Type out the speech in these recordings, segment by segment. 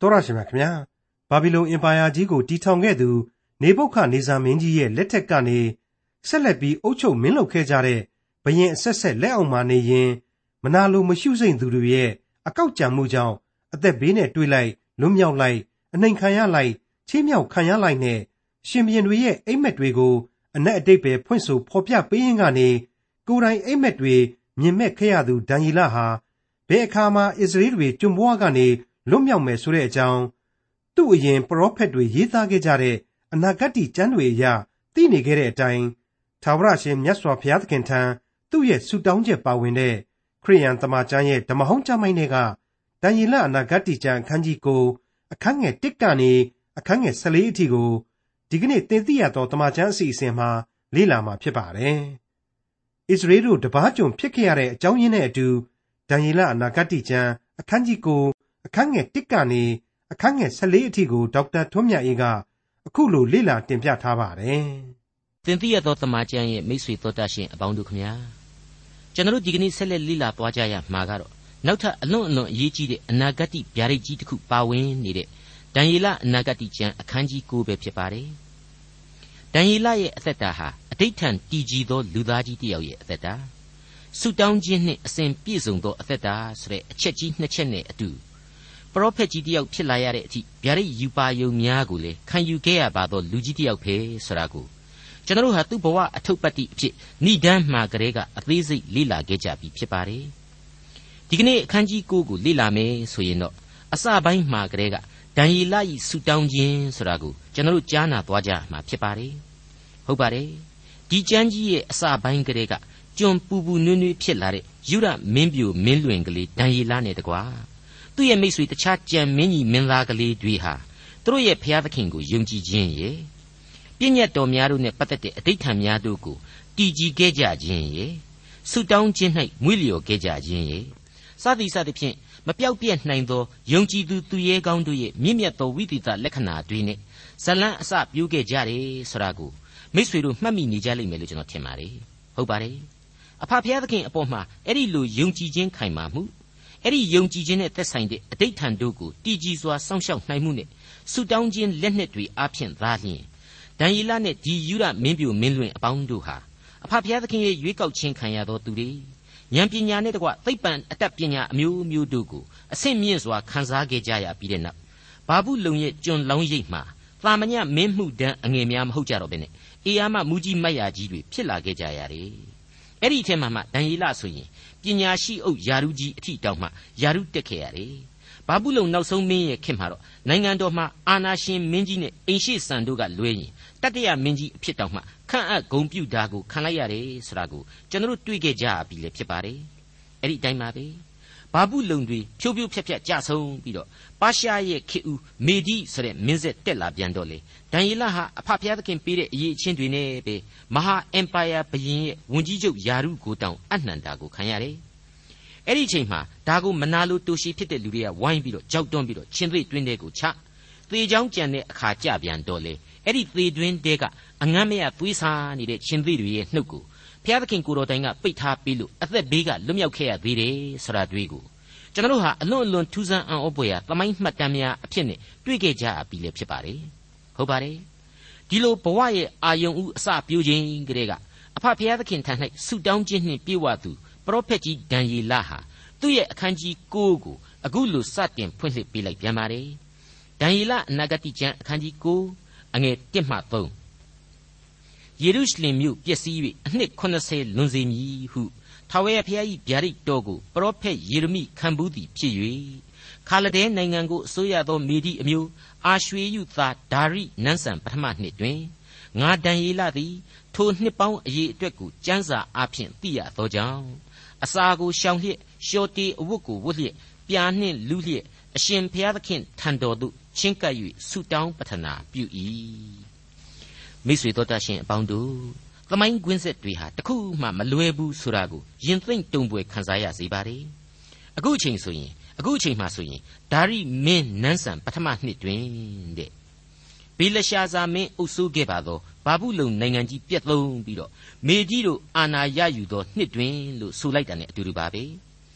တောရရှိမြခင်ဗျာဘာဘီလုန်အင်ပါယာကြီးကိုတည်ထောင်ခဲ့သူနေဗုခဒ်နေဇာမင်းကြီးရဲ့လက်ထက်ကနေဆက်လက်ပြီးအုပ်ချုပ်မင်းလုပ်ခဲ့ကြတဲ့ဘုရင်အဆက်ဆက်လက်အောက်မှာနေရင်မနာလိုမရှုစိမ့်သူတွေရဲ့အကောက်ကြံမှုကြောင့်အသက်ဘေးနဲ့တွေ့လိုက်လွတ်မြောက်လိုက်အနှိမ်ခံရလိုက်ချေးမြောက်ခံရလိုက်နဲ့ရှင်ဘုရင်တွေရဲ့အိမ်မက်တွေကိုအနက်အတိတ်ပဲဖွင့်ဆိုဖော်ပြပေးရင်းကနေကိုယ်တိုင်အိမ်မက်တွေမြင်မဲ့ခဲ့ရသူဒံယေလဟာဘယ်အခါမှအစ္စရေးတွေကျွံပွားကနေလွတ်မြောက်မယ်ဆိုတဲ့အကြောင်းသူ့အရင်ပရောဖက်တွေရေးသားခဲ့ကြတဲ့အနာဂတ်ကျမ်းတွေအရသိနေခဲ့တဲ့အတိုင်းထာဝရရှင်မြတ်စွာဘုရားသခင်ထံသူ့ရဲ့ဆုတောင်းချက်ပါဝင်တဲ့ခရစ်ယာန်သမ္မာကျမ်းရဲ့ဓမ္မဟောင်းကျမ်းပိုင်းတွေကဒံယေလအနာဂတ်ကျမ်းအခန်းကြီး9အခန်းငယ်1ကနေအခန်းငယ်14အထိကိုဒီကနေ့သင်သိရသောသမ္မာကျမ်းအစီအစဉ်မှာလေ့လာမှာဖြစ်ပါတယ်။ဣသရေလတို့တပါးကျွန်ဖြစ်ခဲ့ရတဲ့အကြောင်းရင်းနဲ့အတူဒံယေလအနာဂတ်ကျမ်းအခန်းကြီး9အခန်းငယ်1ကနေအခန်းငယ်14အထိကိုဒေါက်တာထွန်းမြတ်အေးကအခုလိုလေ့လာတင်ပြထားပါတယ်။သင်သိရသောသမ္မာကျမ်းရဲ့မိတ်ဆွေတော်တတ်ရှင်အပေါင်းတို့ခင်ဗျာကျွန်တော်တို့ဒီကနေ့ဆက်လက်လေ့လာသွားကြရမှာကတော့နောက်ထပ်အလွန်အရေးကြီးတဲ့အနာဂတ်ဗျာဒိတ်ကြီးတစ်ခုပါဝင်နေတဲ့ဒံယေလအနာဂတ်ကျမ်းအခန်းကြီး9ပဲဖြစ်ပါတယ်။ဒံယေလရဲ့အသက်တာဟာအဋိဌံတည်ကြည်သောလူသားကြီးတစ်ယောက်ရဲ့အသက်တာဆုတောင်းခြင်းနှင့်အစဉ်ပြည့်စုံသောအသက်တာဆိုတဲ့အချက်ကြီးနှစ်ချက်နဲ့အတူပရောဖက်ကြီးတစ်ယောက်ဖြစ်လာရတဲ့အထိဗျာဒိတ်ယူပါယုံများကိုလည်းခံယူခဲ့ရပါသောလူကြီးတစ်ယောက်ပဲဆိုတာကိုကျွန်တော်တို့ဟာသူ့ဘဝအထုပ်ပတ်တိအဖြစ်ဏိဒန်းမှာကလေးကအသေးစိတ်လေ့လာခဲ့ကြပြီဖြစ်ပါတယ်။ဒီကနေ့အခန်းကြီး9ကိုလေ့လာမယ်ဆိုရင်တော့အစပိုင်းမှာကလေးကဒံယေလ၏ဆုတောင်းခြင်းဆိုတာကိုကျွန်တော်တို့ကြားနာသွားကြမှာဖြစ်ပါတယ်။ဟုတ်ပါတယ်။ဒီကျမ်းကြီးရဲ့အစပိုင်းကလေးကကျွန်ပူပူနွေ့နွေ့ဖြစ်လာတဲ့ယူဒမင်းပြိုမင်းလွင်ကလေးဒံယေလနဲ့တကွာသူ့ရဲ့မိတ်ဆွေတခြားကြံမင်းကြီးမင်းသားကလေးတွေဟာသူတို့ရဲ့ဘုရားသခင်ကိုယုံကြည်ခြင်းရဲ့ပြည့်ညတ်တော်များတို့နဲ့ပတ်သက်တဲ့အဋိဌံများတို့ကိုတည်ကြည်ခဲ့ကြခြင်းရဲ့ဆုတောင်းခြင်း၌မွေ့လျော်ခဲ့ကြခြင်းရဲ့စသည်ဖြင့်မပြောက်ပြက်နိုင်သောယုံကြည်သူရဲကောင်းတို့ရဲ့မြင့်မြတ်သောဝိသေသလက္ခဏာတွေနဲ့ဇလန်းအစပြုခဲ့ကြတယ်ဆိုတာကိုမိတ်ဆွေတို့မှတ်မိနေကြလိမ့်မယ်လို့ကျွန်တော်ထင်ပါတယ်ဟုတ်ပါတယ်အဖဘုရားသခင်အပေါ်မှာအဲ့ဒီလိုယုံကြည်ခြင်းခိုင်မာမှုအဲ့ဒီယုံကြည်ခြင်းနဲ့သက်ဆိုင်တဲ့အဋိဌံတို့ကိုတည်ကြည်စွာစောင့်ရှောက်နိုင်မှုနဲ့ဆုတောင်းခြင်းလက်နက်တွေအပြင်သာလျှင်ဒံယေလနဲ့ဒီယူဒမင်းပြိုမင်းလွင်အပေါင်းတို့ဟာအဖဘုရားသခင်ရဲ့ရွေးကောက်ခြင်းခံရသောသူတွေဉာဏ်ပညာနဲ့တကွသိပ္ပံအတတ်ပညာအမျိုးမျိုးတို့ကိုအဆင့်မြင့်စွာခံစားခဲ့ကြရပြီးတဲ့နောက်ဘာဘူးလုံရဲ့ကျွန်လောင်းရိပ်မှာသာမညမင်းမှုတန်းအငယ်များမဟုတ်ကြတော့ဘဲနဲ့အေယာမမူကြီးမတ်ယာကြီးတွေဖြစ်လာခဲ့ကြရတယ်အဲ့ဒီအထက်မှာမှဒံယေလဆိုရင်ပညာရှိအုပ်ယာရုကြီးအထိတောင်မှယာရုတက်ခဲ့ရတယ်ဘာဘူးလုံနောက်ဆုံးမင်းရဲ့ခင်မှာတော့နိုင်ငံတော်မှာအာဏာရှင်မင်းကြီးနဲ့အိမ်ရှိစံတို့ကလွဲရင်တတိယမင်းကြီးအဖြစ်တောင်မှခန့်အပ်ဂုဏ်ပြုတာကိုခံလိုက်ရတယ်ဆိုတာကိုကျွန်တော်တို့တွေ့ခဲ့ကြပြီလေဖြစ်ပါတယ်အဲ့ဒီအတိုင်းပါပဲဘာဘူးလုံတွေဖြိုးဖြိုးဖြက်ဖြက်ကြဆုံးပြီးတော့ပါရှားရဲ့ခေဦးမေဒီဆိုတဲ့မင်းဆက်တက်လာပြန်တော့လေဒံယေလဟာအဖဘုရားသခင်ပေးတဲ့အရေးအချင်းတွေနဲ့ပဲမဟာအင်ပါယာဘုရင်ရဲ့ဝန်ကြီးချုပ်ယာရုကိုတောင်အနှံတာကိုခံရတယ်အဲ့ဒီအချိန်မှာဒါကိုမနာလိုတူရှိဖြစ်တဲ့လူတွေကဝိုင်းပြီးတော့ကြောက်တွန်းပြီးတော့ချင်းသွေးတွင်းတဲ့ကိုချသေချောင်းကြံတဲ့အခါကြပြန်တော့လေအဲ့ဒီသေတွင်းတဲကအငမ်းမရသွေးစားနေတဲ့ချင်းသွေးတွေရဲ့နှုတ်ကိုဘုရားသခင်ကိုယ်တော်တိုင်ကပိတ်ထားပြီးလို့အသက်ဘေးကလွတ်မြောက်ခဲ့ရသေးတယ်ဆိုတာတွေ့ကိုကျွန်တော်တို့ဟာအလွန်ထူးဆန်းအံ့ဩဖွယ်ရာသမိုင်းမှတ်တမ်းများအဖြစ်နဲ့တွေ့ခဲ့ကြပြီလေဖြစ်ပါတယ်ဟုတ်ပါတယ်ဒီလိုဘဝရဲ့အာယုံဥအစပြိုးခြင်းကလေးကအဖဘုရားသခင်ထံ၌ဆုတောင်းခြင်းနှင့်ပြေဝသူပရောဖက်ကြီးဒံယေလဟာသူ့ရဲ့အခန်းကြီး9ကိုအခုလိုစတင်ဖွင့်လှစ်ပေးလိုက်ပြန်ပါတယ်ဒံယေလအနာဂတ်ကျမ်းအခန်းကြီး9အငယ်1မှ3ယေရုရှလင်မြို့ပျက်စီး၍အနှစ်80လွန်စေမည်ဟုထာဝရဘုရား၏ဗျာဒိတ်တော်ကိုပရောဖက်ယေရမိခံဘူးသည်ဖြစ်၍ခါလဒဲနိုင်ငံကိုအစိုးရသောမေဒီအမျိုးအာရွှေယုသားဒါရိနန်းဆန်ပထမနှစ်တွင်ငါဒံယေလသည်ထိုနှစ်ပေါင်းအရေးအတွက်ကိုကျမ်းစာအဖျင်သိရသောကြောင့်အစာကိုရှောင်လျက်ရှောတေအဝတ်ကိုဝတ်လျက်ပြာနှင့်လူလျက်အရှင်ဘုရားသခင်ထံတော်သို့ချင်းကပ်၍ဆုတောင်းပတနာပြု၏မိတ်ဆွေတို့တတ်ရှင်အပေါင်းတို့သမိုင်းကွင်းဆက်တွေဟာတခုမှမလွဲဘူးဆိုတာကိုရင်သိမ့်တုံပွေခံစားရစေပါ रे အခုအချိန်မှာဆိုရင်ဒါရိမင်းနန်းဆန်ပထမနှစ်တွင်တဲ့ဘေလရှာဇာမင်းအုပ်စိုးခဲ့ပါသောဘာဘူးလုံနိုင်ငံကြီးပြတ်သုံးပြီးတော့မေကြီးတို့အာဏာရယူသောနှစ်တွင်လို့ဆိုလိုက်တာ ਨੇ အတူတူပါပဲဒ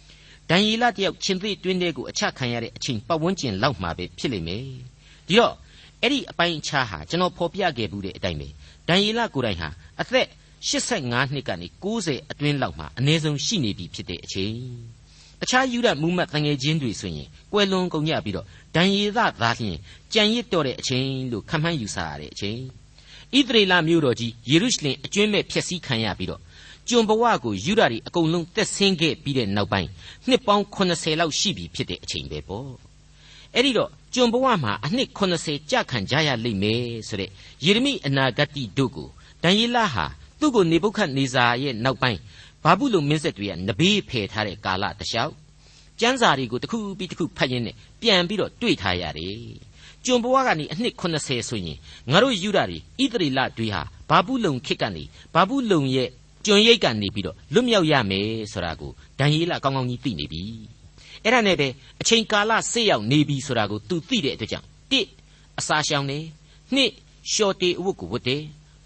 ဒံယေလတယောက်ချင်းသေးတွင်းတဲ့ကိုအချခံရတဲ့အချိန်ပတ်ဝန်းကျင်လောက်မှာပဲဖြစ်လိမ့်မယ်ဒီတော့အဲ့ဒီအပိုင်းအခြားဟာကျွန်တော်ဖော်ပြခဲ့မှုတဲ့အတိုင်းပဲဒံယေလကိုယ်တိုင်ဟာအသက်85နှစ်ကနေ90အတွင်းလောက်မှာအနည်းဆုံးရှိနေပြီဖြစ်တဲ့အချိန်တခြားယူဒမူမတ်တငယ်ချင်းတွေဆိုရင်ကွယ်လွန်ကုန်ကြပြီးတော့ဒံယေလသာလျှင်ကြံရစ်တော့တဲ့အချိန်လို့ခန့်မှန်းယူဆရတဲ့အချိန်ဣသရေလမြို့တော်ကြီးယေရုရှလင်အကျွင်းမဲ့ဖျက်ဆီးခံရပြီးတော့ကျွန်ဘဝကိုယူဒတွေအကုန်လုံးတက်ဆင်းခဲ့ပြီးတဲ့နောက်ပိုင်းနှစ်ပေါင်း80လောက်ရှိပြီဖြစ်တဲ့အချိန်ပဲပေါ့အဲ့ဒီတော့ကျွန်ဘဝမှာအနှစ်80ကြာခံကြရလိမ့်မယ်ဆိုတဲ့ယေရမိအနာဂတ်တို့ကိုဒံယေလဟာသူ့ကိုနေဗုခဒ်နေဇာရဲ့နောက်ပိုင်းဘာဘူးလုံမင်းဆက်တွေကနဘေးဖယ်ထားတဲ့ကာလတလျှောက်ကျမ်းစာတွေကိုတစ်ခုပြီးတစ်ခုဖတ်ရင်းနဲ့ပြန်ပြီးတော့တွေ့ထားရတယ်ကျွန်ဘဝကနေအနှစ်80ဆိုရင်ငါတို့ယူဒာတွေဣသရေလတွေဟာဘာဘူးလုံခေတ်ကနေဘာဘူးလုံရဲ့ကျွန်ရိတ်ကနေပြီးတော့လွတ်မြောက်ရမယ်ဆိုတာကိုဒံယေလကောင်းကောင်းကြီးသိနေပြီအဲ့ဒါနဲ့ပဲအချိန်ကာလဆေးရောက်နေပြီဆိုတာကိုသူသိတဲ့အတွက်ကြောင့်1အစာရှောင်နေ2ရှော့တေအဝတ်ကိုဝတ်တယ်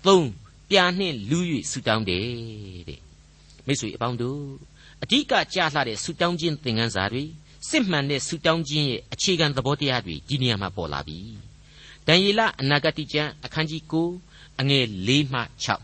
3ပြာနှင့်လူး၍ဆူတောင်းတယ်တဲ့မိတ်ဆွေအပေါင်းတို့အဓိကကြားလှတဲ့ဆူတောင်းခြင်းသင်ခန်းစာတွေစစ်မှန်တဲ့ဆူတောင်းခြင်းရဲ့အခြေခံသဘောတရားတွေဒီနေရာမှာပေါ်လာပြီဒံယေလအနာဂတ်ကျမ်းအခန်းကြီး9အငယ်4မှ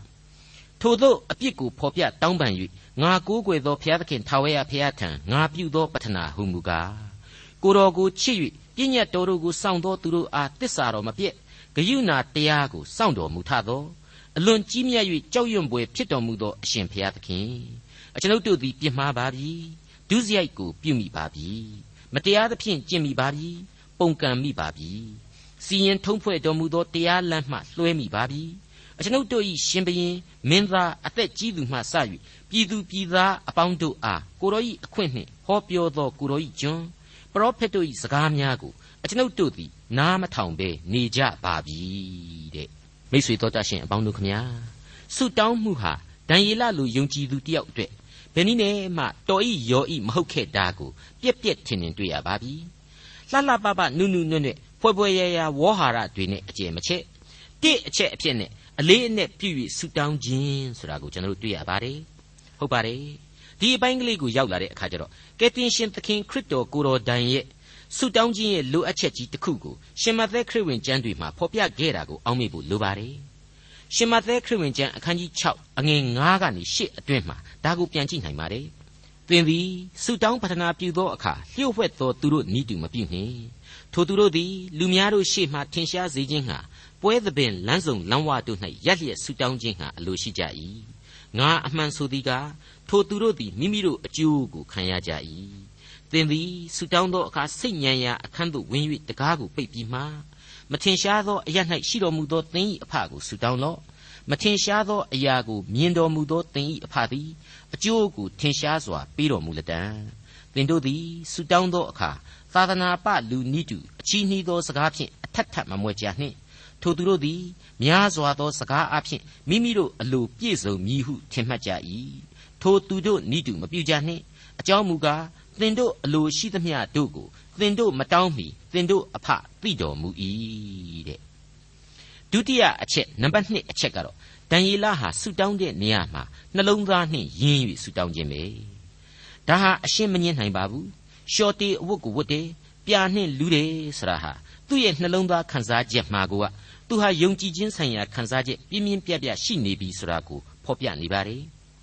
6ထို့သောအပြစ်ကိုဖော်ပြတောင်းပန်၍ငါကိုးကွယ်သောဘုရားသခင်ထာဝရဘုရားထံငါပြုသောပတ္ထနာဟုမူကားကိုတော်ကိုချစ်၍ပြည့်ညတ်တော်တို့ကိုစောင့်သောသူတို့အားတစ္ဆာတော်မပြည့်ဂယုဏတရားကိုစောင့်တော်မူထသောအလွန်ကြီးမြတ်၍ကြောက်ရွံ့ဖွယ်ဖြစ်တော်မူသောအရှင်ဘုရားသခင်အကျွန်ုပ်တို့သည်ပြစ်မှားပါပြီဒုစရိုက်ကိုပြုမိပါပြီမတရားသဖြင့်ကျင့်မိပါပြီပုန်ကန်မိပါပြီစီရင်ထုံးဖွဲ့တော်မူသောတရားလမ်းမှလွှဲမိပါပြီအကျွန်ုပ်တို့၏ရှင်ဘုရင်မင်းသားအသက်ကြီးသူမှစ၍ပြည်သူပြည်သားအပေါင်းတို့အားကိုတော်၏အခွင့်နှင့်ဟောပြောသောကိုတော်၏ကျွန်ပရောဖက်တို့၏စကားများကိုအကျွန်ုပ်တို့သည်နားမထောင်ဘဲနေကြပါပြီတဲ့မိတ်ဆွေတော်တတ်ရှင်အပေါင်းတို့ခမညာဆုတောင်းမှုဟာဒံယေလလိုယုံကြည်သူတယောက်အတွက်ဘယ်နည်းနဲ့မှတော်ဤရောဤမဟုတ်ခဲ့တာကိုပြက်ပြက်ထင်ထင်တွေ့ရပါပြီလှလှပပနုနုနွဲ့နွဲ့ဖွဲဖွဲရရဝေါဟာရတွေနဲ့အကျယ်မချက်အချက်အဖြစ်နဲ့အလေးအနက်ပြု၍ဆုတောင်းခြင်းဆိုတာကိုကျွန်တော်တို့တွေ့ရပါတယ်ဟုတ်ပါတယ်ဒီအပိုင်းကလေးကိုရောက်လာတဲ့အခါကျတော့ကယ်တင်ရှင်သခင်ခရစ်တော်ကိုတော်တိုင်ရဲ့ဆုတောင်းခြင်းရဲ့လိုအပ်ချက်ကြီးတစ်ခုကိုရှင်မဿဲခရစ်ဝင်ကျမ်းတွေမှာဖော်ပြခဲ့တာကိုအောက်မေ့ဖို့လိုပါတယ်ရှင်မဿဲခရစ်ဝင်ကျမ်းအခန်းကြီး6အငယ်9ကနေ10အတွင်းမှာဒါကိုပြန်ကြည့်နိုင်ပါတယ်သင်သည်ဆုတောင်းပတနာပြုသောအခါလျှို့ဝှက်သောသူတို့နီးတူမပြုနှင့်ထိုသူတို့သည်လူများတို့ရှေ့မှထင်ရှားစေခြင်းဟာပွဲသဘင်လမ်းဆောင်လမ်းဝတို့၌ရက်လျက်ဆုတောင်းခြင်းဟာအလိုရှိကြ၏ငါအမှန်ဆိုသည်ကထိုသူတို့သည်မိမိတို့အကျိုးကိုခံရကြ၏သင်သည်ဆုတောင်းသောအခါစိတ်ညံရာအခန်းသို့ဝင်၍တကားကိုပိတ်ပြီးမှမထင်ရှားသောအရာ၌ရှိတော်မူသောသင်၏အဖကိုဆုတောင်းလော့မထင်ရှားသောအရာကိုမြင်တော်မူသောသင်၏အဖသည်အကျိုးကိုထင်ရှားစွာပေးတော်မူလတံသင်တို့သည်ဆုတောင်းသောအခါသာသနာပလူနိတုအချီးနှီးသောစကားဖြင့်အထက်ထပ်မမွဲကြနှင့်ထိုသူတို့သည်များစွာသောစကားအဖြင့်မိမိတို့အလိုပြည့်စုံမည်ဟုထင်မှတ်ကြ၏ထိုသူတို့နိတုမပြုကြနှင့်အကြောင်းမူကားသင်တို့အလိုရှိသမျှတို့ကိုသင်တို့မတောင်းမီသင်တို့အဖသိတော်မူ၏တဲ့ဒုတိယအချက်နံပါတ်2အချက်ကတော့ဒံယေလဟာဆုတောင်းတဲ့နေရာမှာနှလုံးသားနှင့်ယဉ်၍ဆုတောင်းခြင်းပဲဒါဟာအရှင်းမငြင်းနိုင်ပါဘူးရှော့တေအဝတ်ကိုဝတ်တယ်ပြာနှင့်လူးတယ်ဆိုတာဟာသူ့ရဲ့နှလုံးသားခံစားချက်မှာကိုကသူဟာယုံကြည်ခြင်းဆိုင်ရာခံစားချက်ပြင်းပြင်းပြပြရှိနေပြီဆိုတာကိုဖော်ပြနေပါတယ်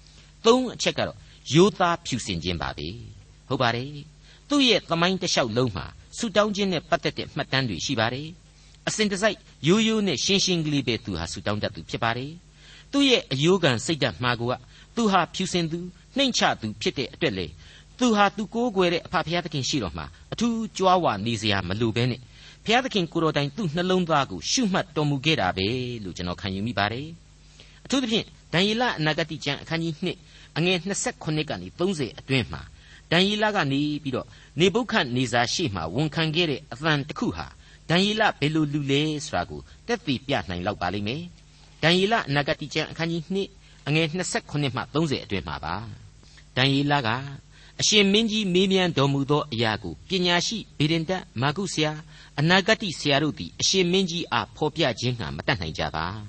3အချက်ကတော့ယောသားဖြူစင်ခြင်းပါပဲဟုတ်ပါတယ်သူ့ရဲ့သမိုင်းတစ်လျှောက်လုံးမှာဆုတောင်းခြင်းနဲ့ပတ်သက်တဲ့မှတ်တမ်းတွေရှိပါတယ်အစဉ်တစိုက်ရိုးရိုးနဲ့ရှင်းရှင်းကလေးပဲသူဟာဆုတောင်းတတ်သူဖြစ်ပါတယ်သူ့ရဲ့အယိုးကန်စိတ်ဓာတ်မှာကိုကသူဟာဖြူစင်သူနှိမ့်ချသူဖြစ်တဲ့အတွက်လေသူဟာသူကိုးကွယ်တဲ့အဖဘုရားသခင်ရှိတော်မှာအထူးကြွားဝနေစရာမလိုဘဲနဲ့ဘုရားသခင်ကိုယ်တော်တိုင်သူ့နှလုံးသားကိုရှုမှတ်တော်မူခဲ့တာပဲလို့ကျွန်တော်ခံယူမိပါတယ်အထူးသဖြင့်ဒံယေလအနာဂတ်ကျမ်းအခန်းကြီး2အငယ်29ကနေ30အတွင်းမှာဒံယေလကနေပြီးတော့နေဗုခဒ်နေဇာရှေ့မှာဝန်ခံခဲ့တဲ့အသံတစ်ခုဟာဒံယေလဘယ်လိုလူလဲဆိုတာကိုတက်တည်ပြနိုင်လောက်ပါလိမ့်မယ်ဒံယေလအနာဂတ်ကျမ်းအခန်းကြီး2အငယ်29မှ30အတွင်းမှာပါဒံယေလကအရှင်မင်းကြီးမေးမြန်းတော်မူသောအရာကိုပညာရှိဗေဒင်တမာကုဆရာအနာဂတ်ဆရာတို့သည်အရှင်မင်းကြီးအားဖော်ပြခြင်းကမတတ်နိုင်ကြပါ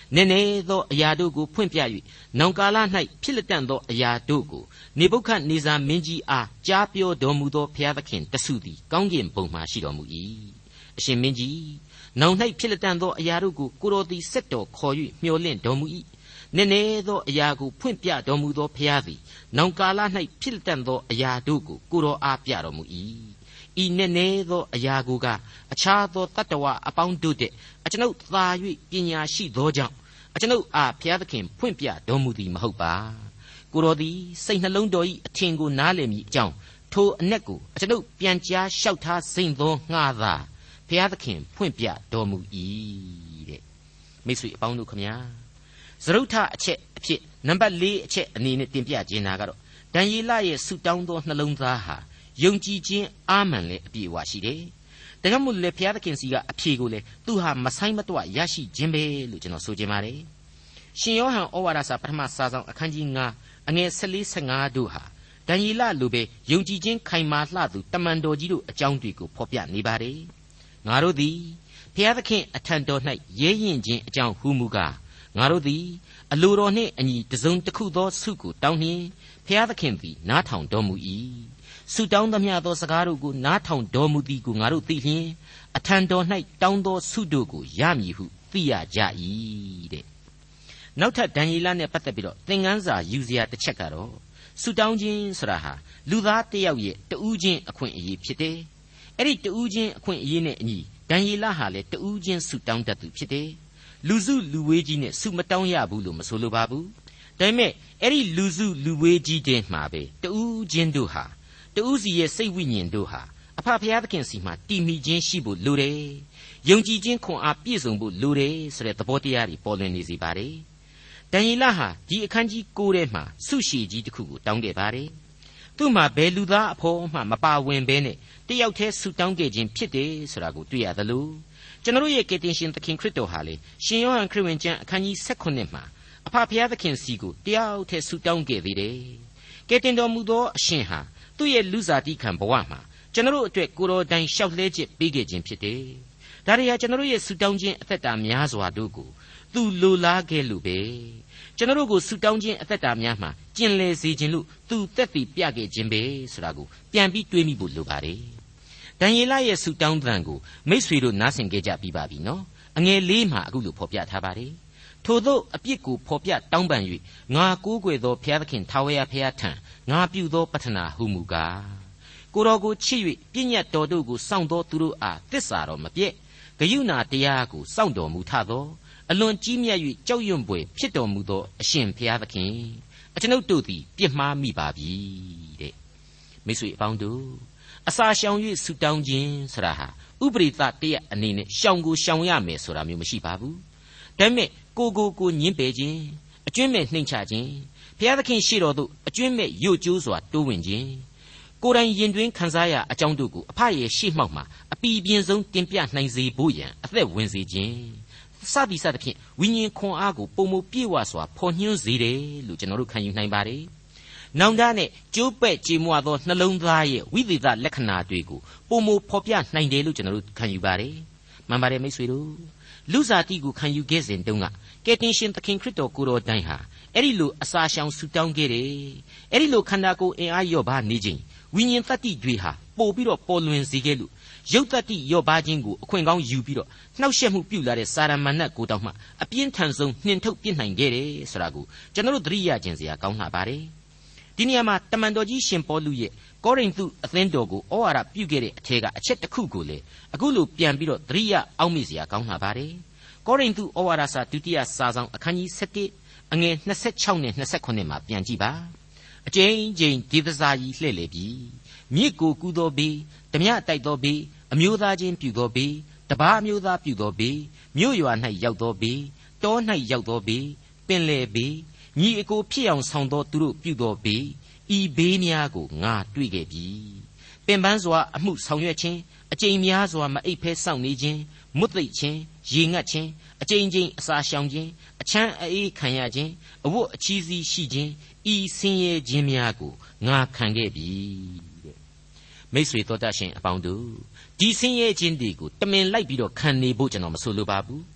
နည်းနည်းသောအရာတို့ကိုဖွင့်ပြ၍နောင်ကာလ၌ဖြစ်လက်တန့်သောအရာတို့ကိုနေဗုခဒ်နေဇာမင်းကြီးအားကြားပြောတော်မူသောဘုရားသခင်တဆုသည်ကောင်းကင်ဘုံမှရှိတော်မူ၏အရှင်မင်းကြီးနောင်၌ဖြစ်လက်တန့်သောအရာတို့ကိုကိုတော်သည်စက်တော်ခေါ်၍မျှော်လင့်တော်မူ၏နည်းနည်းသောအရာကိုဖွင့်ပြတော်မူသောဘုရားသည်နောင်ကာလ၌ဖြစ်လက်တန့်သောအရာတို့ကိုကိုတော်အားပြတော်မူ၏ဤနည်းနည်းသောအရာကိုကအခြားသောတတ္တဝအပေါင်းတို့တဲ့အကျွန်ုပ်သာ၍ပညာရှိသောကြောင့်အကျွန်ုပ်အားဘုရားသခင်ဖွင့်ပြတော်မူသည်မဟုတ်ပါကိုတော်သည်စိတ်နှလုံးတော်၏အထင်ကိုနားလည်မိအကြောင်းထိုအ내ကိုအကျွန်ုပ်ပြန်ကြားလျှောက်ထားစိမ့်သောငှားသာဘုရားသခင်ဖွင့်ပြတော်မူ၏တဲ့မိတ်ဆွေအပေါင်းတို့ခမညာစရုပ်ထအချက်အဖြစ်နံပါတ်၄အချက်အနေနဲ့တင်ပြခြင်းတာကတော့ဒံယေလရဲ့ဆုတောင်းသောနှလုံးသားဟာယုံကြည်ခြင်းအာမန်လည်းအပြည့်အဝရှိတယ်။ဒါကြောင့်မို့လေဘုရားသခင်စီကအဖြေကိုလေသူဟာမဆိုင်မတော့ရရှိခြင်းပဲလို့ကျွန်တော်ဆိုချင်ပါတယ်။ရှင်ယောဟန်ဩဝါဒစာပထမစာဆောင်အခန်းကြီး9အငယ်14-15တို့ဟာဒံယေလလိုပဲယုံကြည်ခြင်းခိုင်မာလှသူတမန်တော်ကြီးတို့အကြောင်းတွေကိုဖော်ပြနေပါတယ်။ငါတို့သည်ဘုရားသခင်အထံတော်၌ရဲရင်ခြင်းအကြောင်းဟူမူကားငါတို့သည်အလိုတော်နှင့်အညီတစုံတစ်ခုသောဆုကိုတောင်းနှင့်ဘုရားသခင်သည်နားထောင်တော်မူ၏ဆုတောင်းသမျှသောစကားတို့ကိုနားထောင်တော်မူသည်ကိုငါတို့သိလျှင်အထံတော်၌တောင်းသောဆုတို့ကိုရမည်ဟုသိရကြ၏တဲ့နောက်ထပ်ဒံယေလနဲ့ပတ်သက်ပြီးတော့သင်ခန်းစာယူစရာတစ်ချက်ကတော့ဆုတောင်းခြင်းဆိုတာဟာလူသားတစ်ယောက်ရဲ့တဦးချင်းအခွင့်အရေးဖြစ်တယ်အဲ့ဒီတဦးချင်းအခွင့်အရေးနဲ့အညီဒံယေလဟာလည်းတဦးချင်းဆုတောင်းတတ်သူဖြစ်တယ်လူစုလူဝေးကြီးနဲ့ဆုမတောင်းရဘူးလို့မဆိုလိုပါဘူးဒါပေမဲ့အဲ့ဒီလူစုလူဝေးကြီးတဲ့မှာပဲတဦးချင်းတို့ဟာတဦးစီရဲ့စိတ်ဝိညာဉ်တို့ဟာအဖဖျားသခင်စီမှာတည်မိခြင်းရှိဖို့လိုတယ်ယုံကြည်ခြင်းခွန်အားပြည့်စုံဖို့လိုတယ်ဆိုတဲ့သဘောတရားတွေပေါ်လွင်နေစေပါတယ်ဒံယေလဟာဒီအခန်းကြီး9ထဲမှာဆုရှည်ကြီးတစ်ခုကိုတောင်းခဲ့ပါတယ်သူ့မှာဘယ်လူသားအဖို့မှမပါဝင်ဘဲနဲ့တယောက်တည်းဆုတောင်းခဲ့ခြင်းဖြစ်တယ်ဆိုတာကိုတွေ့ရသလိုကျွန်တော်ရဲ့ကယ်တင်ရှင်သခင်ခရစ်တော်ဟာလေရှင်ယောဟန်ခရစ်ဝင်ကျမ်းအခန်းကြီး18မှာအဖဖျားသခင်စီကိုတယောက်တည်းဆုတောင်းခဲ့သေးတယ်ကယ်တင်တော်မူသောအရှင်ဟာသူ့ရဲ့လူစားတိခံဘဝမှာကျွန်တော်တို့အတွက်ကိုယ်တော်တိုင်လျှောက်လှဲချက်ပေးခဲ့ခြင်းဖြစ်တယ်ဒါတွေဟာကျွန်တော်ရဲ့ဆုတောင်းခြင်းအသက်တာများစွာတို့ကိုသူလိုလားခဲ့လို့ပဲကျွန်တော်တို့ကိုဆုတောင်းခြင်းအသက်တာများမှာကျင်လည်စေခြင်းလို့သူသက်သေပြခဲ့ခြင်းပဲဆိုတာကိုပြန်ပြီးတွေးမိဖို့လိုပါတယ်ဒံယေလရဲ့ဆုတောင်းသံကိုမိတ်ဆွေတို့နားဆင်ကြကြပြီးပါပြီနော်အငယ်၄မှာအခုလိုဖော်ပြထားပါတယ်ထို့သောအပြစ်ကိုဖော်ပြတောင်းပန်၍ငါကိုးကွယ်သောဘုရားသခင်ထာဝရဘုရားထံငါပြုသောပတ္ထနာဟုမူကားကိုတော်ကိုချစ်၍ပြည့်ညတ်တော်တို့ကိုစောင့်တော်သူတို့အားသစ္စာတော်မပြည့်ဂယုဏတရားကိုစောင့်တော်မူထသောအလွန်ကြီးမြတ်၍ကြောက်ရွံ့ဖွယ်ဖြစ်တော်မူသောအရှင်ဘုရားသခင်အကျွန်ုပ်တို့သည်ပြစ်မှားမိပါပြီတဲ့မိတ်ဆွေအပေါင်းတို့အစာရှောင်၍ဆုတောင်းခြင်းဆိုတာဟာဥပရိသတရားအနေနဲ့ရှောင်ကိုရှောင်ရမယ်ဆိုတာမျိုးမရှိပါဘူးဒါပေမဲ့ကိုညှင်းပယ်ခြင်းအကျွင့်မဲ့နှိမ်ချခြင်းဘုရားသခင်ရှေ့တော်သို့အကျွင့်မဲ့ယို့ကျိုးစွာတိုးဝင်ခြင်းကိုယ်တိုင်ရင်တွင်ခံစားရအကြောင်းတို့ကိုအဖရဲ့ရှေ့မှောက်မှာအပီပြင်းဆုံးတင်ပြနိုင်စေဖို့ရန်အသက်ဝင်စေခြင်းစသည်စသဖြင့်ဝိညာဉ်ခွန်အားကိုပုံမပြည့်ဝစွာဖော်ညွှန်းစေတယ်လို့ကျွန်တော်တို့ခံယူနိုင်ပါတယ်။နောင်တနဲ့ကျိုးပဲ့ကြေမွသောနှလုံးသားရဲ့ဝိသေသလက္ခဏာတွေကိုပုံမဖော်ပြနိုင်တယ်လို့ကျွန်တော်တို့ခံယူပါတယ်။မှန်ပါတယ်မိတ်ဆွေတို့လူစားတိကိုခံယူခဲ့စဉ်တုန်းကကယ်တင်ရှင်သခင်ခရစ်တော်ကိုယ်တော်တိုင်ဟာအဲ့ဒီလိုအစာရှောင်ဆုတောင်းခဲ့တယ်။အဲ့ဒီလိုခန္ဓာကိုယ်အင်အားလျော့ပါနေခြင်းဝိညာဉ်တတ္တိတွေဟာပို့ပြီးတော့ပေါ်လွင်စေခဲ့လို့ရုပ်တတ္တိလျော့ပါခြင်းကိုအခွင့်ကောင်းယူပြီးတော့နှောက်ယှက်မှုပြုလာတဲ့စာရမဏတ်ကိုတောင်မှအပြင်းထန်ဆုံးနှင်ထုတ်ပြစ်နိုင်ခဲ့တယ်ဆိုတာကိုကျွန်တော်တို့သတိရခြင်းစရာကောင်းလာပါတယ်ဒီနေရာမှာတမန်တော်ကြီးရှင်ပေါလုရဲ့ကောရိန္သုအသင်းတော်ကိုဩဝါဒပြုခဲ့တဲ့အထက်ကအချက်တစ်ခုကိုလေအခုလိုပြန်ပြီးတော့သတိရအောက်မေ့စရာကောင်းလာပါတယ်ကောရိန္သုဩဝါဒစာဒုတိယစာဆောင်အခန်းကြီး7အငယ်26နဲ့29မှာပြန်ကြည့်ပါအကျဉ်းချင်းဒေသစာကြီးလှည့်လေပြီမြစ်ကိုကူးသောဘေးဓမြတိုက်သောဘေးအမျိုးသားချင်းပြုသောဘေးတပါးအမျိုးသားပြုသောဘေးမြို့ရွာ၌ရောက်သောဘေးတော၌ရောက်သောဘေးပင်လယ်ဘေးညီအကိုဖြစ်အောင်ဆောင်သောသူတို့ပြုသောဘေးဤဘေးများကိုငါတွေ့ခဲ့ပြီပင်ပန်းစွာအမှုဆောင်ရွက်ခြင်းအကျိန်များစွာမအိပ်ဖဲစောင့်နေခြင်းမွတ်သိပ်ခြင်းရေငတ်ခြင်းအကျိန်ချင်းအစာရှောင်ခြင်းအချမ်းအေးခံရခြင်းအဝတ်အချီးစီးရှိခြင်းဤဆင်းရဲခြင်းများကိုငါခံခဲ့ပြီတဲ့မိတ်ဆွေတော်တတ်ရှင်အပေါင်းတို့ဒီဆင်းရဲခြင်းတွေကိုတမင်လိုက်ပြီးတော့ခံနေဖို့ကျွန်တော်မဆိုလိုပါဘူးဘ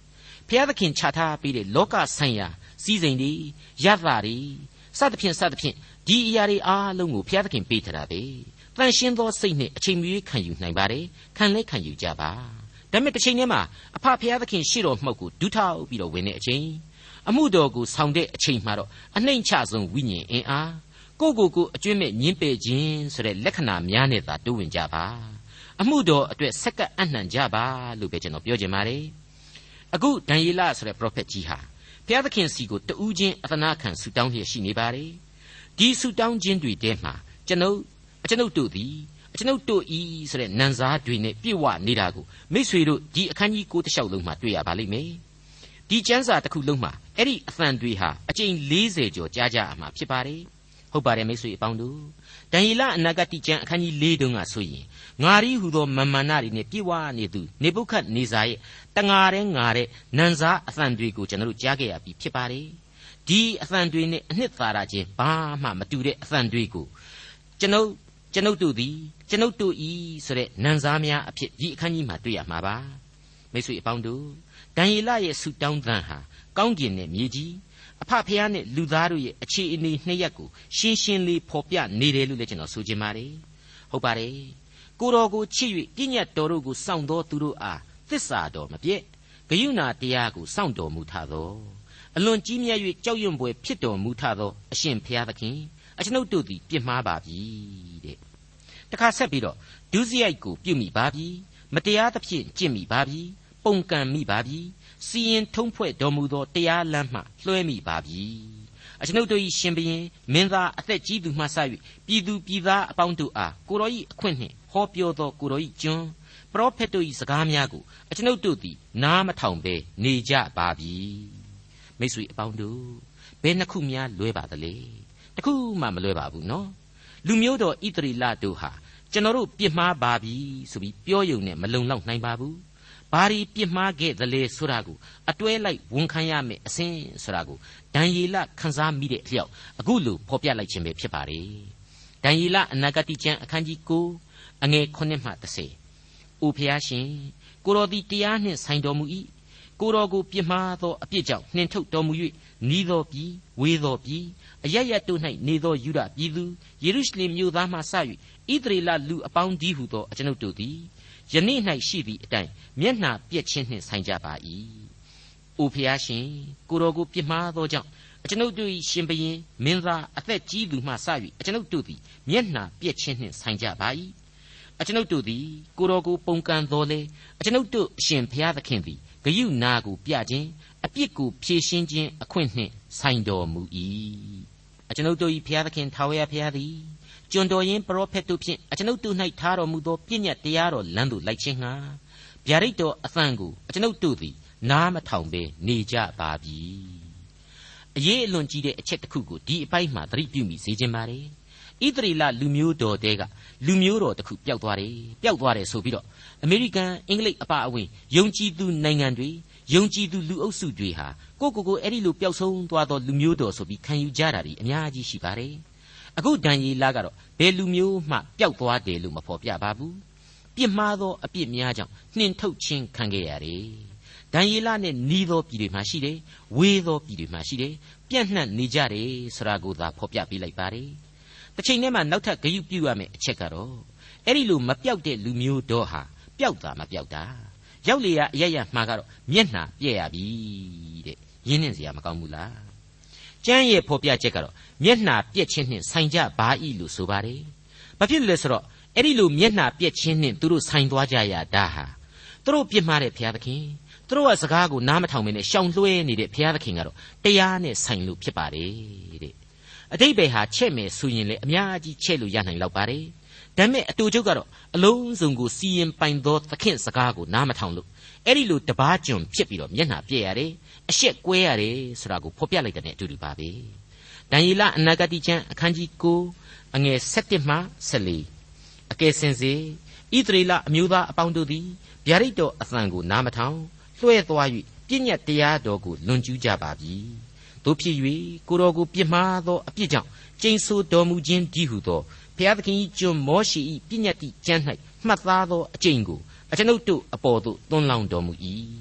ဖျားသခင်ချထားပေးတဲ့လောကဆိုင်ရာစည်းစိမ်တွေရသတွေစသဖြင့်ဒီအရာတွေအားလုံးကိုဖျားသခင်ပေးထားတာပဲတန်ရှင်းသောစိတ်နဲ့အချိန်မီခံယူနိုင်ပါတယ်ခံလဲခံယူကြပါဒါပေမဲ့တစ်ချိန်တည်းမှာအဖဖျားသခင်ရှေ့တော်မှောက်ကိုဒူးထောက်ပြီးတော့ဝင်တဲ့အချိန်အမှုတော်ကိုဆောင်တဲ့အချိန်မှာတော့အနှိမ့်ချဆုံးဝိညာဉ်အင်အားကိုအကျွင့်မဲ့ညင်းပယ်ခြင်းဆိုတဲ့လက္ခဏာများနဲ့သာတိုးဝင်ကြပါအမှုတော်အတွက်ဆက်ကပ်အနှံကြပါလို့ပဲကျွန်တော်ပြောချင်ပါတယ်အခုဒံယေလဆိုတဲ့ prophet ကြီးဟာဘုရားသခင်စီကိုတူးချင်းအသနာခံဆူတောင်းလျက်ရှိနေပါတယ်ဒီဆူတောင်းခြင်းတွေထဲမှာကျွန်ုပ်တို့သည်ကျွန်ုပ်တို့ဤဆိုတဲ့နံစားတွေနဲ့ပြည့်ဝနေတာကိုမိတ်ဆွေတို့ဒီအခန်းကြီး9တစ်လျှောက်လုံးမှာတွေ့ရပါလိမ့်မယ်ဒီကျမ်းစာတစ်ခုလုံးမှာအဲ့ဒီအသံတွေဟာအကျိန်40ကျော်ကြားကြအမှာဖြစ်ပါတယ်ဟုတ်ပါတယ်မိတ်ဆွေအပေါင်းတို့ဒံယေလအနာဂတိကျမ်းအခန်းကြီး4တုန်းကဆိုရင်ငါရီဟူသောမမန္နတွေနဲ့ပြည့်ဝနေသူနေဗုခဒ်နေဇာရဲ့တငါတဲ့ငါတဲ့နန်စားအသံတွေကိုကျွန်တော်တို့ကြားခဲ့ရပြီဖြစ်ပါတယ်ဒီအသံတွေနဲ့အနှစ်သာရချင်းဘာမှမတူတဲ့အသံတွေကိုကျွန်ုပ်တို့သည်ကျွန်ုပ်တို့ဤဆိုတဲ့နန်စားများအဖြစ်ဒီအခန်းကြီးမှာတွေ့ရမှာပါမိတ်ဆွေအပေါင်းတို့ဒံယေလရဲ့ဆုတောင်းသံဟာကောင်းကင်နဲ့မြေကြီးအဖဖျားနဲ့လူသားတို့ရဲ့အခြေအနေနှစ်ရပ်ကိုရှင်းရှင်းလေးဖော်ပြနေတယ်လို့လည်းကျွန်တော်ဆိုချင်ပါတယ်ဟုတ်ပါတယ်ကိုတော်ကိုချစ်၍ပြည့်ညတ်တော်တို့ကိုစောင့်တော်သူတို့အားသစ္စာတော်မပြည့်ဂရုဏာတရားကိုစောင့်တော်မူထသောအလွန်ကြီးမြတ်၍ကြောက်ရွံ့ဖွယ်ဖြစ်တော်မူထသောအရှင်ဘုရားသခင်ကျွန်ုပ်တို့သည်ပြစ်မှားပါပြီတဲ့တခါဆက်ပြီးတော့ဒုစရိုက်ကိုပြုမိပါပြီမတရားသဖြင့်ကျင့်မိပါပြီပုန်ကန်မိပါပြီစီရင်ထုံးဖွဲ့တော်မူသောတရားလမ်းမှလွှဲမိပါပြီကျွန်ုပ်တို့၏ရှင်ဘုရင်မင်းသားအသက်ကြီးသူမှစ၍ပြည်သူပြည်သားအပေါင်းတို့အားကိုတော်၏အခွင့်နှင့်ဟောပြောသောကိုတော်၏ကျွန်းပရောဖက်တို့၏စကားများကိုကျွန်ုပ်တို့သည်နားမထောင်ဘဲနေကြပါပြီမိတ်ဆွေအပေါင်းတို့ဘယ်နှစ်ခုများလွဲပါသလဲတစ်ခုမှမလွဲပါဘူးနော်လူမျိုးတော်ဣသရေလတို့ဟာကျွန်တော်တို့ပြစ်မှားပါပြီဆိုပြီးပြောယုံနဲ့မလုံလောက်နိုင်ပါဘူးဘာဒီပြစ်မှားခဲ့သလဲဆိုတာကိုအတွဲလိုက်ဝန်ခံရမယ်အစဉ်ဆိုတာကိုဒံယေလခန်းစားမိတဲ့အလျောက်အခုလိုဖော်ပြလိုက်ခြင်းပဲဖြစ်ပါတယ်ဒံယေလအနာဂတိကျမ်းအခန်းကြီး9အငယ်9မှ10အိုဖျားရှင်ကိုတော်သည်တရားနှင့်ဆိုင်တော်မူ၏ကိုတော်ကိုပြစ်မှားသောအပြစ်ကြောင့်နှင်ထုတ်တော်မူ၍နီးသောပြည်ဝေးသောပြည်အရရတို့၌နေသောယူဒပြည်သူယေရုရှလင်မြို့သားမှစ၍ဣသရေလလူအပေါင်းဒီဟုသောကျွန်ုပ်တို့သည်ယနေ့၌ရှိသည့်အတိုင်းမျက်နှာပြက်ခြင်းနှင့်ဆိုင်ကြပါ၏အိုဖျားရှင်ကိုတော်ကိုပြစ်မှားသောကြောင့်ကျွန်ုပ်တို့၏ရှင်ဘုရင်မင်းသားအသက်ကြီးသူမှစ၍ကျွန်ုပ်တို့သည်မျက်နှာပြက်ခြင်းနှင့်ဆိုင်ကြပါ၏ကျွန်ုပ်တို့သည်ကိုတော်ကိုပုန်ကန်တော်လေကျွန်ုပ်တို့အရှင်ဘုရားသခင်သည်ဂရုဏာကိုပြခြင်းအပြစ်ကိုဖြေရှင်းခြင်းအခွင့်နှင့်ဆိုင်တော်မူ၏ကျွန်ုပ်တို့၏ဘုရားသခင်ထာဝရဘုရားသည်ကျွန်တော်ရင်ပရောဖက်တို့ဖြင့်ကျွန်ုပ်တို့၌ထားတော်မူသောပြည့်ညတ်တရားတော်လမ်းသို့လိုက်ခြင်းငှာဗျာဒိတ်တော်အသံကိုကျွန်ုပ်တို့သည်နားမထောင်ဘဲနေကြပါပြီအရေးအလွန်ကြီးတဲ့အချက်တစ်ခုကိုဒီအပိုင်းမှာသတိပြုမိစေခြင်းပါတယ်ဣသရေလလူမျိုးတော်တဲကလူမျိုးတော်တစ်ခုပျောက်သွားတယ်ဆိုပြီးတော့အမေရိကန်အင်္ဂလိပ်အပါအဝင်ယုံကြည်သူနိုင်ငံတွေယုံကြည်သူလူအုပ်စုတွေဟာကိုအဲ့ဒီလိုပျောက်ဆုံးသွားသောလူမျိုးတော်ဆိုပြီးခံယူကြတာတွေအများကြီးရှိပါတယ်အခုဒံယေလကတော့ဘယ်လူမျိုးမှပျောက်သွားတယ်လို့မဖော်ပြပါဘူးပြစ်မှားသောအပြစ်များကြောင့်နှင်ထုတ်ခြင်းခံခဲ့ရတယ်ဒံယေလနဲ့နီးသောပြည်တွေမှာရှိတယ်ဝေးသောပြည်တွေမှာရှိတယ်ပြန့်နှံ့နေကြတယ်ဆိုတာကိုသာဖော်ပြပေးလိုက်ပါတယ်တစ်ချိန်တည်းမှာနောက်ထပ်ဂရုပြုရမယ့်အချက်ကတော့အဲ့ဒီလိုမပျောက်တဲ့လူမျိုးတော်ဟာပျောက်တာမပျောက်တာရောက်လေရအရရမှာကတော့မျက်နှာပြဲရပြီတဲ့ရင်းနှင်းစရာမကောင်းဘူးလားကျမ်းရဲ့ဖော်ပြချက်ကတော့မျက်နှာပြက်ခြင်းနှင့်ဆိုင်ကြပါ၏လို့ဆိုပါတယ်ဘာဖြစ်လို့လဲဆိုတော့အဲ့ဒီလိုမျက်နှာပြက်ခြင်းနှင့်သူတို့ဆိုင်သွားကြရတာဟာသူတို့ပြစ်မှားတဲ့ဘုရားသခင်သူတို့ကစကားကိုနားမထောင်မနဲ့ရှောင်လွှဲနေတဲ့ဘုရားသခင်ကတော့တရားနဲ့ဆိုင်လို့ဖြစ်ပါတယ်တဲ့အတိတ်ဘယ်ဟာချက်မယ်ဆိုရင်လေအများကြီးချက်လို့ရနိုင်လောက်ပါတယ်ဒါပေမဲ့အတူချုပ်ကတော့အလုံးစုံကိုစီရင်ပိုင်သောသခင်စကားကိုနားမထောင်လို့အဲ့ဒီလိုတပားကျွန်ဖြစ်ပြီးတော့မျက်နှာပြက်ရတယ်အရှက်ကွဲရတယ်ဆိုတာကိုဖော်ပြလိုက်တဲ့အတူတူပါပဲဒံယေလအနာဂတိကျမ်းအခန်းကြီး9အငယ်7မှ14အကယ်စင်စေဣသရေလအမျိုးသားအပေါင်းတို့သည်ဗျာဒိတ်တော်အသံကိုနားမထောင်လွှဲသွား၍ပြည့်ညတ်တရားတော်ကိုလွန်ကျူးကြပါပြီတို့ဖြစ်၍ကိုတော်ကိုပြစ်မှားသောအပြစ်ကြောင့်ကျိန်ဆိုတော်မူခြင်းဒီဟုသောဘုရားသခင်၏ကျွန်မောရှေ၏ပြည့်ညတ်တိကျမ်း၌မှတ်သားသောအကျင့်ကိုကျွန်ုပ်တို့အပေါ်သို့သွန်းလောင်းတော်မူ၏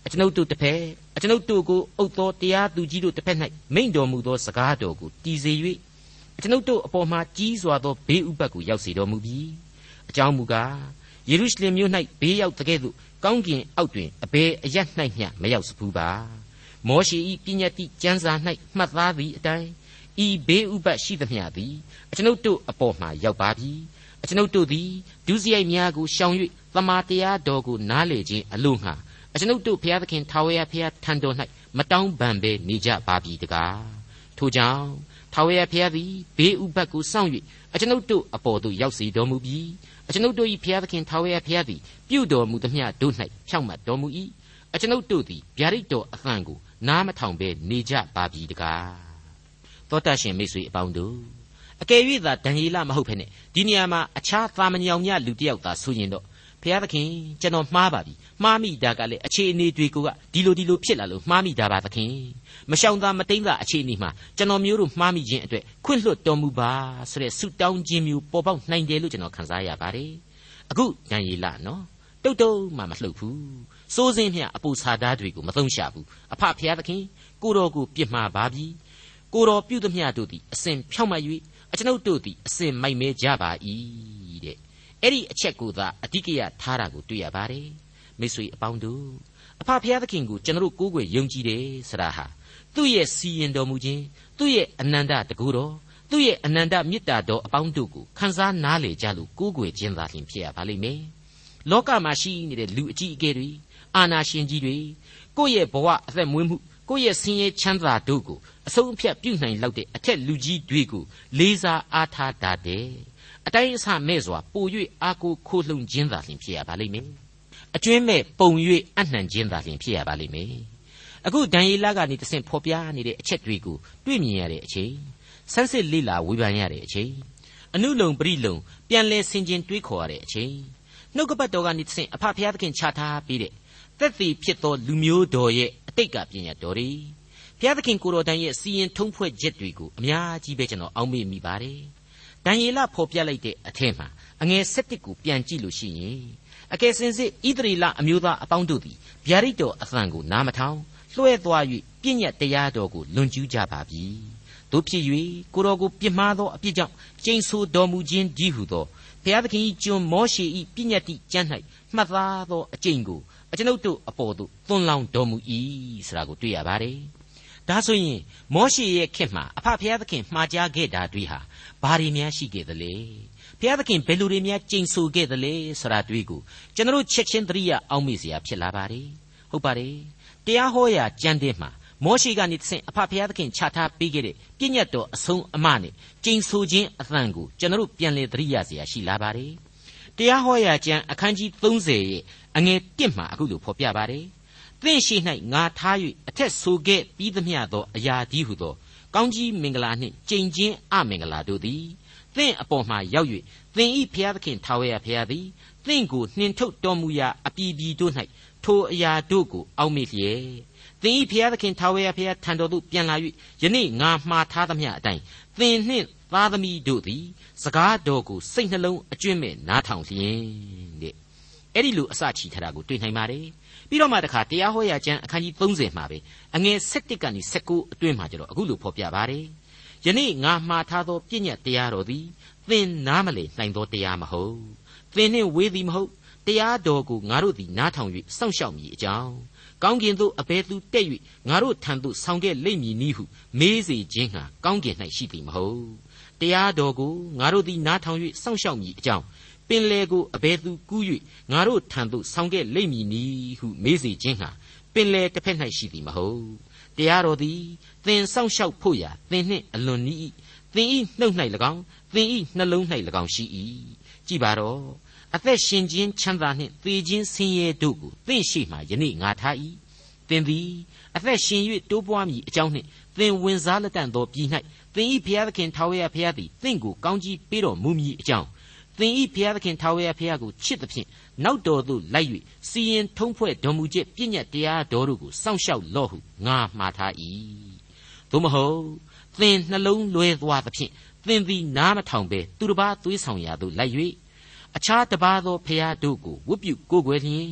ကျွန်ုပ်တို့တစ်ဖက်ကျွန်ုပ်တို့ကိုအုပ်သောတရားသူကြီးတို့တစ်ဖက်၌မိန့်တော်မူသောစကားတော်ကိုတည်စေ၍ကျွန်ုပ်တို့အပေါ်မှာကြီးစွာသောဘေးဥပတ်ကိုရောက်စေတော်မူပြီးအကြောင်းမူကားယေရုရှလင်မြို့၌ဘေးရောက်တဲ့ကဲ့သို့ကောင်းကင်အောက်တွင်အဘယ်အရ၌မျှမရောက်စဖူးပါမောရှေ၏ပညတ်တိကျမ်းစာ၌မှတ်သားသည့်အတိုင်းဤဘေးဥပတ်ရှိသမျှသည်ကျွန်ုပ်တို့အပေါ်မှာရောက်ပါပြီကျွန်ုပ်တို့သည်ဒုစရိုက်များကိုရှောင်၍သမာတရားတော်ကိုနားလေခြင်းအလို့ငှာကျွန်ုပ်တို့ဘုရားသခင်ထာဝရဘုရားထံတော်၌မတောင်းပန်ဘဲနေကြပါပြီတကားထို့ကြောင့်ထာဝရဘုရားသည်ဘေးဥပတ်ကိုစောင့်၍ကျွန်ုပ်တို့အပေါ်သို့ရောက်စေတော်မူပြီးကျွန်ုပ်တို့၏ဘုရားသခင်ထာဝရဘုရားသည်ပြုတော်မူသမျှတို့၌ဖြောင့်မတ်တော်မူ၏ကျွန်ုပ်တို့သည်ဗျာဒိတ်တော်အသံကိုနားမထောင်ဘဲနေကြပါပြီတကားသောတရှင်မိတ်ဆွေအပေါင်းတို့အကယ်၍သာဒံယေလမဟုတ်ဖ ೇನೆ ဒီနေရာမှာအခြားသာမညောင်မြလူတစ်ယောက်သာဆိုရင်တော့ဘုရားသခင်ကျွန်တော်မှားပါပြီမှားမိတာကလည်းအခြေအနေတွေကဒီလိုဖြစ်လာလို့မှားမိတာပါသခင်မရှောင်သာမတိမ့်သာအခြေအနေမှာကျွန်တော်မျိုးတို့မှားမိခြင်းအတွက်ခွင့်လွှတ်တော်မူပါဆိုတဲ့ဆုတောင်းခြင်းမျိုးပေါ်ပေါက်နိုင်တယ်လို့ကျွန်တော်ခန်းစားရပါတယ်အခုဒံယေလနော်တုတ်မှမလှုပ်ဘူးစိုးစင်းမြအပူစာသားတွေကိုမသုံးရှာဘူးအဖဘုရားသခင်ကိုတော်ကိုပြစ်မှားပါပြီကိုတော်ပြုသမျှတို့သည်အစဉ်ဖြောင့်မတ်၍ကျွန်ုပ်တို့သည်အစဉ်မိုက်မဲကြပါ၏တဲ့အဲ့ဒီအချက်ကိုသာအဓိကရထားတာကိုတွေ့ရပါတယ်မိတ်ဆွေအပေါင်းတို့အဖဘုရားသခင်ကိုကျွန်တော်ကိုးကွယ်ယုံကြည်တယ်ဆိုတာဟာသူ့ရဲ့စီရင်တော်မူခြင်းသူ့ရဲ့အနန္တတကူတော်သူ့ရဲ့အနန္တမေတ္တာတော်အပေါင်းတို့ကိုခန်းစားနားလေကြလို့ကိုးကွယ်ခြင်းသာလျှင်ဖြစ်ရပါလိမ့်မယ်လောကမှာရှိနေတဲ့လူအကြီးအကဲတွေအာဏာရှင်ကြီးတွေကိုယ့်ရဲ့ဘဝအသက်မွေးမှုကိုယ့်ရဲ့ဆင်းရဲချမ်းသာတို့ကိုအဆုံးအဖြတ်ပြုနိုင်လောက်တဲ့အထက်လူကြီးတွေကိုလေးစားအားထားတတ်တဲ့အတိုင်းအဆမဲ့စွာပို၍အားကိုးခိုးလှုံခြင်းသာလျှင်ဖြစ်ရပါလိမ့်မယ်အကျွင်းမဲ့ပုံ၍အနှံခြင်းသာလျှင်ဖြစ်ရပါလိမ့်မယ်အခုဒံယေလကနေတဆင့်ဖော်ပြနေတဲ့အချက်တွေကိုတွေ့မြင်ရတဲ့အချိန်ဆန်းစစ်လေ့လာဝေဖန်ရတဲ့အချိန်အနုလုံပရိလုံပြန်လဲဆင်ခြင်တွေးခေါ်ရတဲ့အချိန်နှုတ်ကပတ်တော်ကနေတဆင့်အဖဘုရားသခင်ချထားပေးတဲ့သက်သေဖြစ်သောလူမျိုးတော်ရဲ့အတိတ်ကပညာတော်တွေဘုရားသခင်ကိုယ်တော်တိုင်ရဲ့စီရင်ထုံးဖွဲ့ချက်တွေကိုအများကြီးပဲကျွန်တော်အောက်မေ့မိပါတယ်ဒံယေလဖော်ပြလိုက်တဲ့အထက်မှာအငယ်7ကိုပြန်ကြည့်လို့ရှိရင်အကယ်စင်စစ်ဣသရေလအမျိုးသားအပေါင်းတို့သည်ဗျာဒိတ်တော်အသံကိုနားမထောင်လွှဲသွား၍ပြည့်ညတ်တရားတော်ကိုလွန်ကျူးကြပါပြီတို့ဖြစ်၍ကိုတော်ကိုပြစ်မှားသောအပြစ်ကြောင့်ကျိန်ဆိုတော်မူခြင်းကြီးဟုသောဘုရားသခင်၏ကျွန်မောရှေ၏ပြည့်ညတ်တိကျမ်း၌မှတ်သားသောအကျင့်ကိုကျွန်ုပ်တို့အပေါ်သို့သွန်လောင်းတော်မူ၏ဆိုတာကိုတွေ့ရပါတယ်ဒါဆိုရင်မောရှေရဲ့ခေတ်မှာအဖဘုရားသခင်မှာကြားခဲ့တာတွေဟာဘာတွေများရှိခဲ့သလဲဘုရားသခင်ဘယ်လိုတွေများကျင့်ဆိုခဲ့သလဲဆိုတာတွေးကိုကျွန်တော်ချက်ချင်းသတိရအောင်မေ့เสียဖြစ်လာပါတယ်ဟုတ်ပါတယ်တရားဟောရာကျမ်းထဲမှာမောရှေကနေတဆင့်အဖဘုရားသခင်ချထားပေးခဲ့တဲ့ပြည့်ညတ်တော်အဆုံးအမနဲ့ကျင့်ဆိုခြင်းအသံကိုကျွန်တော်ပြန်လည်သတိရเสียရှိလာပါတယ်တရားဟောရာကျမ်းအခန်းကြီး30ရဲ့အငယ်1မှာအခုလိုဖော်ပြပါတယ်သင်ရှိ၌ငါထား၍အထက်ဆိုခဲ့ပြီးသမျှသောအရာဒီဟုသောကောင်းကြီးမင်္ဂလာနှင့်ကျင့်ခြင်းအမင်္ဂလာတို့သည်သင်အပေါ်မှရောက်၍သင်ဤဘုရားသခင်ထာဝရဘုရားသည်သင်ကိုနှင်ထုတ်တော်မူရာအပြည်ပြည်တို့၌ထိုအရာတို့ကိုအောက်မေ့လျက်သင်ဤဘုရားသခင်ထာဝရဘုရားထံတော်သို့ပြန်လာ၍ယနေ့ငါမှားထားသမျှအတိုင်းသင်နှင့်သားသမီးတို့သည်စကားတော်ကိုစိတ်နှလုံးအကျွင့်မဲ့နားထောင်လျင်တဲ့အဲ့ဒီလိုအစချီထားတာကိုတွေ့နိုင်ပါတယ်ပြီးတော့မှတခါတရားဟောရာကျမ်းအခန်းကြီး30မှာပဲအငယ်7ကနေ19အတွင်းမှာကျတော့အခုလိုဖော်ပြပါတယ်ယနေ့ငါမှားထားသောပြည့်ညတ်တရားတော်သည်သင်နားမလည်နိုင်သောတရားမဟုတ်သင်နှင့်ဝေးသည်မဟုတ်တရားတော်ကိုငါတို့သည်နားထောင်၍စောင့်ရှောက်မည်အကြောင်းကောင်းကင်သို့အဘယ်သူတက်၍ငါတို့ထံသို့ဆောင်ခဲ့လိမ့်မည်နည်းဟုမေးစေခြင်းဟာကောင်းကင်၌ရှိသည်မဟုတ်တရားတော်ကိုငါတို့သည်နားထောင်၍စောင့်ရှောက်မည်အကြောင်းပင်လေကိုအဘယ်သူကူး၍ငါတို့ထံသို့ဆောင်ခဲ့လိမ့်မည်နည်းဟုမေးစေခြင်းဟာပင်လေတစ်ဖက်၌ရှိသည်မဟုတ်တရားတော်သည်သင်စောင့်ရှောက်ဖို့ရာသင်နှင့်အလွန်နီးသင်ဤနှုတ်၌၎င်းသင်ဤနှလုံး၌၎င်းရှိ၏ကြည်ပါတော့အသက်ရှင်ခြင်းချမ်းသာနှင့်သေခြင်းဆင်းရဲတို့ကိုသင်ရှိမှယနေ့ငါထား၏သင်သည်အသက်ရှင်၍တိုးပွားမည်အကြောင်းနှင့်သင်ဝင်စားလက်တန်သောပြည်၌သင်ဤဘုရားသခင်ထာဝရဘုရားသည်သင်ကိုကောင်းကြီးပေးတော်မူမည်အကြောင်းသင်ဤဘုရားသခင်ထာဝရဘုရားကိုချစ်သဖြင့်နောက်တော်သို့လိုက်၍စီရင်ထုံးဖွဲ့တော်မူချက်ပြည့်ညတ်တရားတော်တို့ကိုစောင့်ရှောက်လော့ဟုငါမှားထား၏သို့မဟုတ်သင်နှလုံးလွဲသွားသဖြင့်သင်သည်နားမထောင်ဘဲသူတစ်ပါးသွေးဆောင်ရာသို့လိုက်၍အခြားတစ်ပါးသောဘုရားတို့ကိုဝတ်ပြုကိုးကွယ်လျင်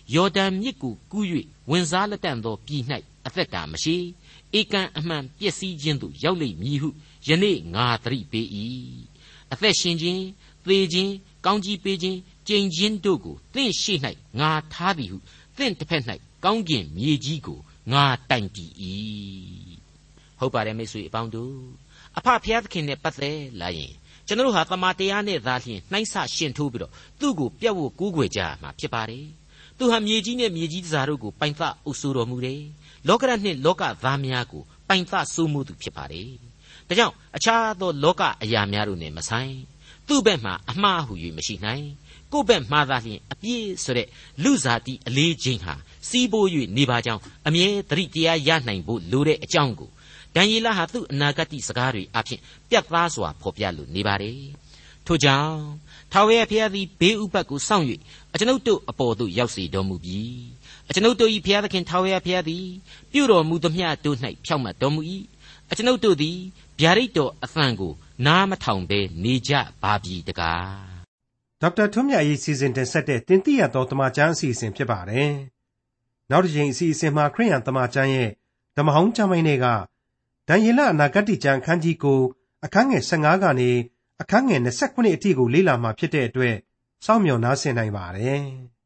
ယော်ဒန်မြစ်ကိုကူး၍ဝင်စားလက်တန့်သောပြည်၌အသက်တာမရှိဧကန်အမှန်ပျက်စီးခြင်းသို့ရောက်လိမ့်မည်ဟုယနေ့ငါသတိပေး၏အသက်ရှင်ခြင်းသေခြင်းကောင်းကြီးပေးခြင်းကြင်ခြင်းတို့ကိုသင်ရှိ၌ငါထားသည်ဟုသင်တစ်ဖက်၌ကောင်းကင်မြေကြီးကိုငါတိုင်တည်၏ဟုတ်ပါတယ်မိတ်ဆွေအပေါင်းတို့အဖဖျားသခင်နဲ့ပတ်သက်လာရင်ကျွန်တော်ဟာတမန်တရားနဲ့သာလျှင်နှိုင်းဆရှင်ထိုးပြီးတော့သူ့ကိုပြတ်ဝတ်ကူးကွယ်ကြရမှာဖြစ်ပါတယ်သူဟာမြေကြီးနဲ့မြေကြီးတစားတို့ကိုပိုင်သအုပ်စိုးတော်မူတယ်လောကရနှင့်လောကသားများကိုပိုင်သစိုးမှုသူဖြစ်ပါတယ်ဒါကြောင့်အခြားသောလောကအရာများတို့နဲ့မဆိုင်သူ့ဘက်မှာအမှားဟု၍မရှိနိုင်ကိုယ့်ဘက်မှာသာလျှင်အပြည့်ဆိုတဲ့လူစားတိအလေးချင်းဟာစီးပိုး၍နေပါကြောင်းအမြဲတတိတရားရနိုင်ဖို့လိုတဲ့အကြောင်းကိုဒံယေလဟာသူ့အနာဂတ်စကားတွေအဖြစ်ပြတ်သားစွာဖော်ပြလိုနေပါတယ်ထို့ကြောင့်ထာဝရဘုရားသည်ဘေးဥပတ်ကိုစောင့်၍အကျွန်ုပ်တို့အပေါ်သို့ရောက်စေတော်မူပြီးအကျွန်ုပ်တို့၏ဘုရားသခင်ထာဝရဘုရားသည်ပြုတော်မူသမျှတို့၌ဖြောင့်မတ်တော်မူ၏အကျွန်ုပ်တို့သည်ဗျာဒိတ်တော်အသံကိုနားမထောင်ဘဲနေကြပါပြီတကားဒေါက်တာထွန်းမြတ်ရေးစီစဉ်တင်ဆက်တဲ့တင်ပြတော်တမချန်းအစီအစဉ်ဖြစ်ပါတယ်နောက်တစ်ချိန်အစီအစဉ်မှာခရိယန်တမချန်းရဲ့ဓမ္မဟောင်းကျမ်းပိုင်းတွေကဒံယေလအနာဂတ်ကျမ်းခန်းကြီးကိုအခန်းငယ်15ကနေအခန်းငယ်29အထိကိုလေ့လာမှာဖြစ်တဲ့အတွက်စောင့်မျှော်နားဆင်နိုင်ပါတယ်